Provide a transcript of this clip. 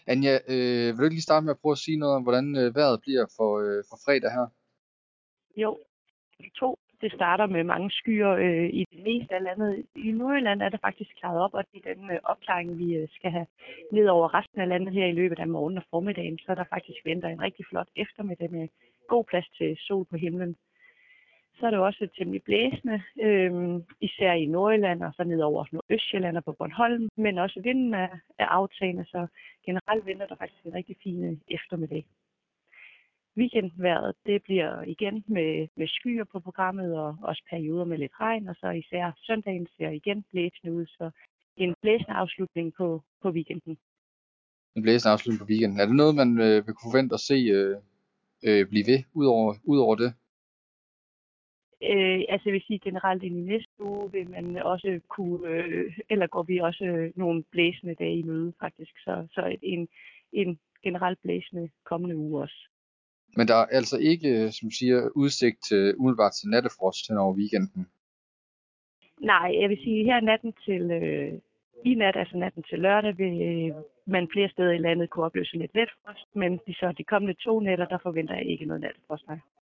Anja, vil du ikke lige starte med at prøve at sige noget om, hvordan vejret bliver for fredag her? Jo, det starter med mange skyer i det meste af landet. I Nordjylland er det faktisk klaret op, og det er den opklaring, vi skal have ned over resten af landet her i løbet af morgenen og formiddagen. Så der faktisk venter en rigtig flot eftermiddag med god plads til sol på himlen. Så er det også temmelig blæsende, især i Nordjylland og så ned over Nordøstjylland og på Bornholm. Men også vinden er aftagende, så generelt venter der faktisk en rigtig fin eftermiddag. Weekendvejret, det bliver igen med skyer på programmet og også perioder med lidt regn, og så især søndagen ser igen blæsende ud, så en blæsende afslutning på weekenden. En blæsende afslutning på weekenden. Er det noget, man vil kunne forvente at se blive ved, udover det? Altså jeg vil sige generelt ind i næste uge vil man også kunne, eller går vi også nogle blæsende dage i møde faktisk, så en generelt blæsende kommende uge også. Men der er altså ikke, som siger, udsigt umiddelbart til nattefrost hen over weekenden? Nej, jeg vil sige, her i nat, altså natten til lørdag, vil man flere steder i landet kunne opleve lidt let frost, men de kommende 2 nætter, der forventer jeg ikke noget nattefrost.